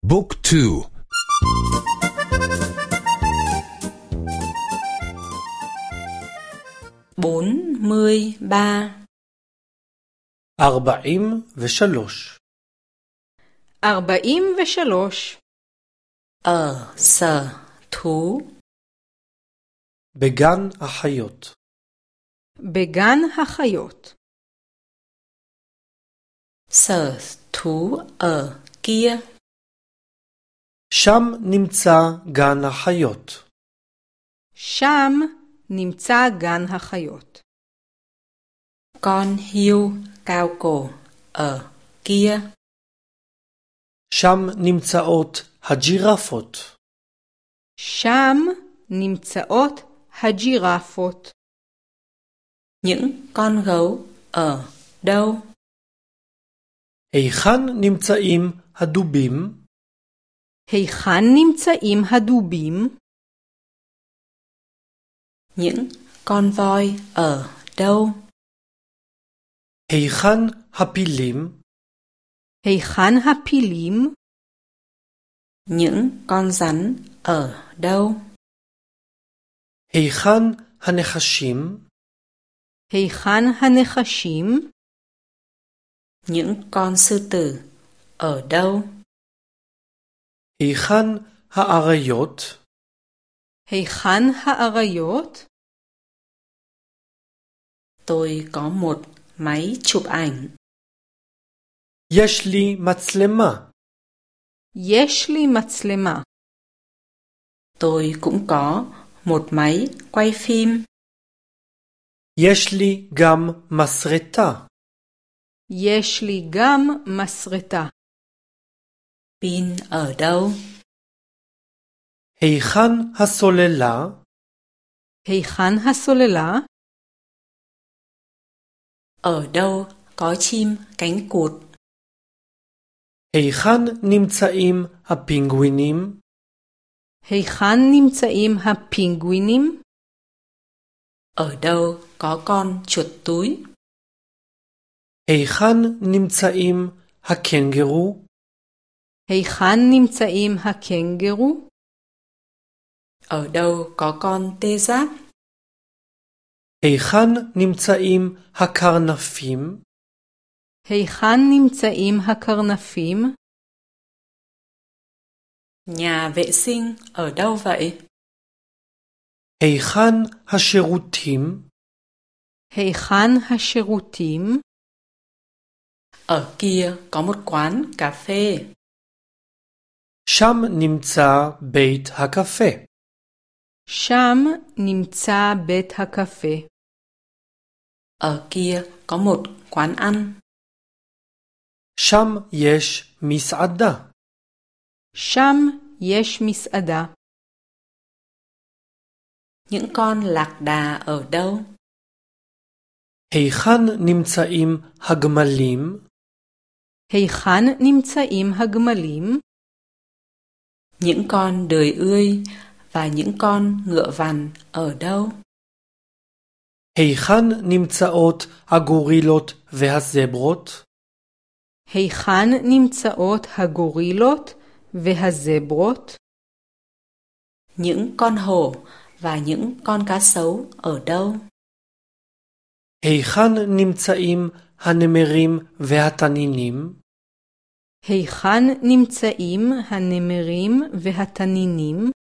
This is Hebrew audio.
بوك تو 43 43 43 ở sở thú בגן החיות. בגן החיות. sở thú ở kia שם נמצא גן החיות. שם נמצא גן החיות. con hươu cao cổ ở kia שם נמצאות הג'ירפות. שם נמצאות הג'ירפות. những con gấu ở đâu היכן נמצאים הדובים? היכן נמצאים הדובים? những con voi ở đâu היכן הפילים? היכן הפילים? những con rắn ở đâu היכן הנחשים? היכן הנחשים? những con sư tử ở đâu היכן האריות? היכן האריות? tôi có một máy chụp ảnh יש לי מצלמה. יש לי מצלמה. tôi cũng có một máy quay phim יש לי גם מסרטה. יש לי גם מסרטה. pin ở đâu היכן הסוללה? היכן הסוללה? ở đâu có chim cánh cụt היכן נמצאים הפינגווינים? היכן נמצאים הפינגווינים? ở đâu có con chuột túi היכן נמצאים הקנגרו? היכן נמצאים הקנגרו? ở đâu có con tê giác היכן נמצאים הקרנפים? היכן נמצאים הקרנפים? nhà vệ sinh ở đâu vậy היכן השירותים? היכן השירותים? ở kia có một quán cà phê שם נמצא בית הקפה. שם נמצא בית הקפה. ở kia có một quán ăn שם יש מסעדה. שם יש מסעדה. những con lạc đà ở đâu היכן נמצאים הגמלים? היכן נמצאים הגמלים? những con đười ươi và những con ngựa vằn ở đâu היכן נמצאות הגורילות והזברות? היכן נמצאות הגורילות והזברות? những con hổ và những con cá sấu ở đâu היכן נמצאים הנמרים והתנינים? היכן נמצאים הנמרים והתנינים?